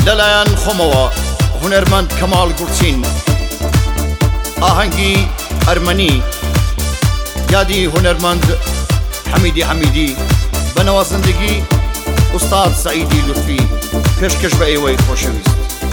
لەلایەن خۆمەوە هونەرمەند کەماڵ گورچین ئاهەنگی ئەرمەنی یادی هونەرمەند حەمیدی حەمیدی بە نەوازندگی ئوستاد سەعیدی لوتفی پێشکەش بە ئێوەی خۆشەویست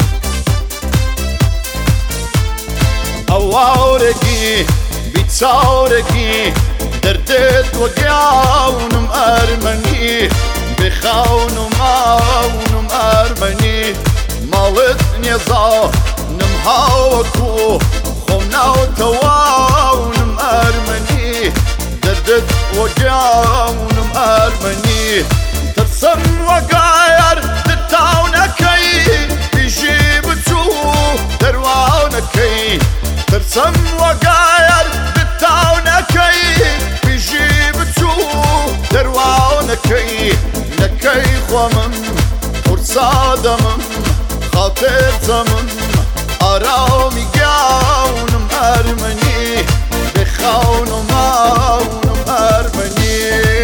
ئەواورێکی بیچاورێکی دەردێت وەگیاونم ئەرمەنی بخاون و ماونم ئەرمەنی ماڵت نێزانم هاوەکو خۆم ناوتەواونم ئەرمەنی دەردت وەگیاونم ئەرمەنی ترسم وەگایەر دتاونەکەی پیشی بچوو دەرواونەکەی ترسم وەگایەر دتاونەکەی پیشی بچوو دەرواونەکەی نەکەی خۆمم قورسادەمم خاتر زەمم ئارامی گیاونم ئەرمەنی بخاون و ماونم ئەرمەنی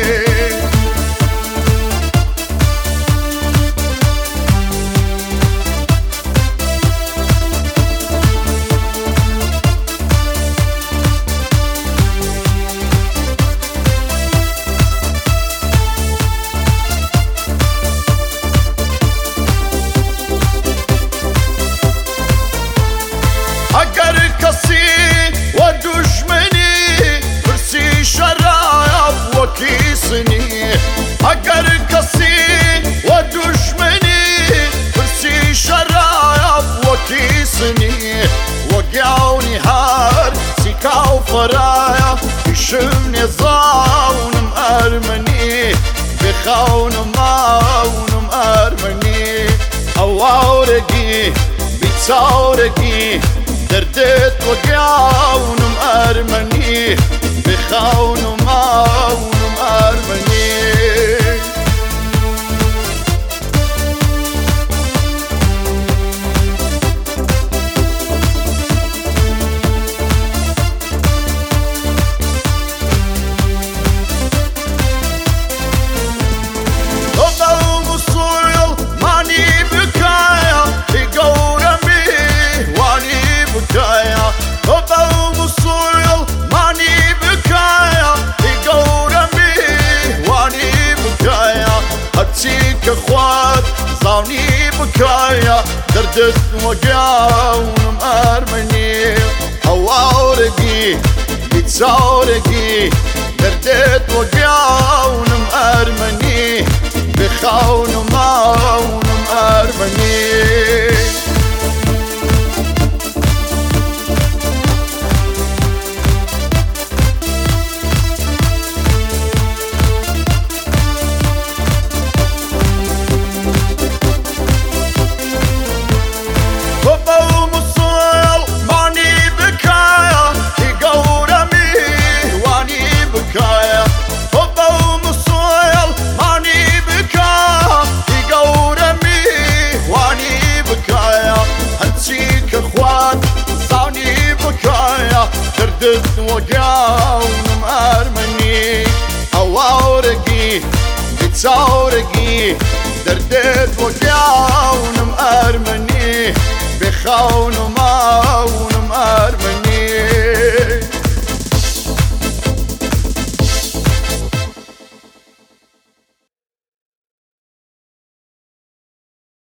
ئەگەر کەسی وە دوژمنی پرسی شەراب وەکی سنی ئەگەر کەسی وە دوژمنی پرسی شەراب وەکی سنی وەگیاونی هەر سیکا و فەرایە ئیشم نێزاونم ئەرمەنی بخاون و ماونم ئەرمەنی ئەواورێکی بیچاورێکی دەردێت وەگیاونم ئەرمەنی بخاون و ماونم ئەرمەنی که خواد زانی بکایا دردت وەگیاونم ئەرمەنی ئەواورێکی بیچاورێکی دەردێت وەگیاونم ئەرمەنی بخاون و ماونم ئەرمەنی دەردت وەگیاونم ئەرمەنی ئەواورێکی بیچاورێکی دەردێت وەگیاونم ئەرمەنی بخاون و